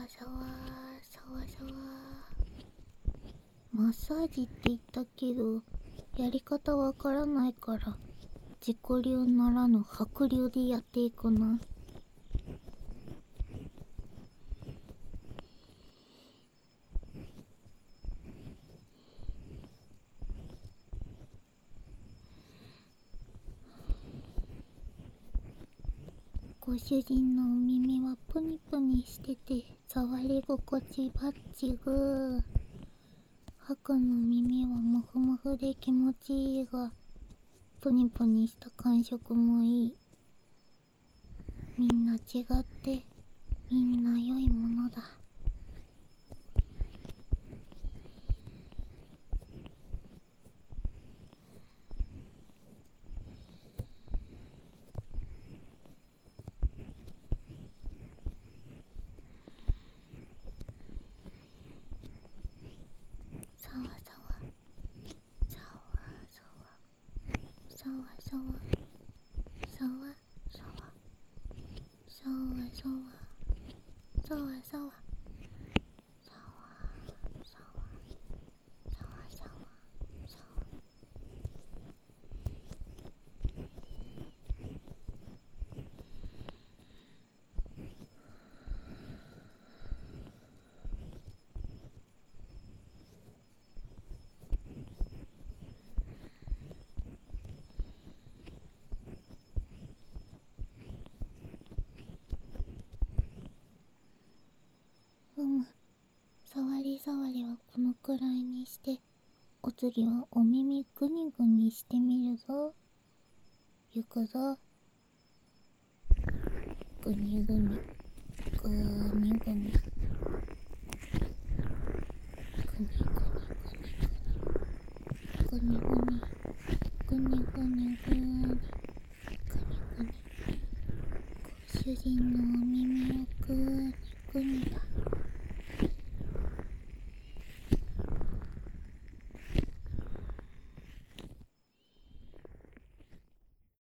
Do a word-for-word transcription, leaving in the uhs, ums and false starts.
わさわさわさわ。マッサージって言ったけどやり方わからないから自己流ならぬ白流でやっていくな。ご主人のお耳はプニプニしてて触り心地バッチグー。ハクの耳はモフモフで気持ちいいがプニプニした感触もいい。みんな違ってみんな良いものだ。さわさわさわさわさわさわさわさわさわさわさわさわさわさわさわさわ。うむ、触り触りはこのくらいにして、お次はお耳グニグニしてみるぞ。行くぞ。グニグニグニグニグニグニグニグニグニグニグニグニグニグニグニ。ご主人のお耳をグー